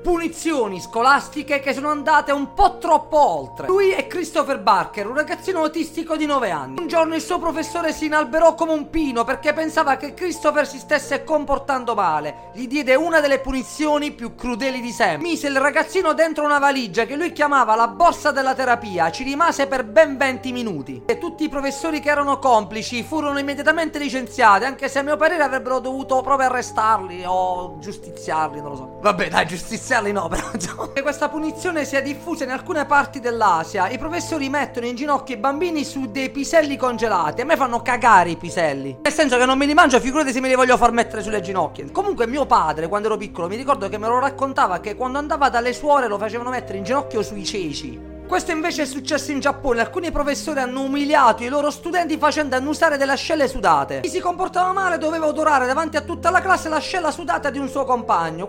punizioni scolastiche che sono andate un po' troppo oltre. Lui è Christopher Barker, un ragazzino autistico di 9 anni. Un giorno il suo professore si inalberò come un pino perché pensava che Christopher si stesse comportando male. Gli diede una delle punizioni più crudeli di sempre. Mise il ragazzino dentro una valigia che lui chiamava la borsa della terapia. Ci rimase per ben 20 minuti. E tutti i professori che erano complici furono immediatamente licenziati, anche se a mio parere avrebbero dovuto proprio arrestarli o giustiziarli, non lo so. Vabbè, dai, giustiziarli no, però insomma. Che questa punizione sia diffusa in alcune parti dell'Asia. I professori mettono in ginocchio i bambini su dei piselli congelati. A me fanno cagare i piselli, nel senso che non me li mangio, figurati se me li voglio far mettere sulle ginocchia. Comunque mio padre, quando ero piccolo, mi ricordo che me lo raccontava che quando andava dalle suore lo facevano mettere in ginocchio sui ceci. Questo invece è successo in Giappone. Alcuni professori hanno umiliato i loro studenti facendo annusare delle ascelle sudate. Chi si comportava male doveva odorare davanti a tutta la classe l'ascella sudata di un suo compagno.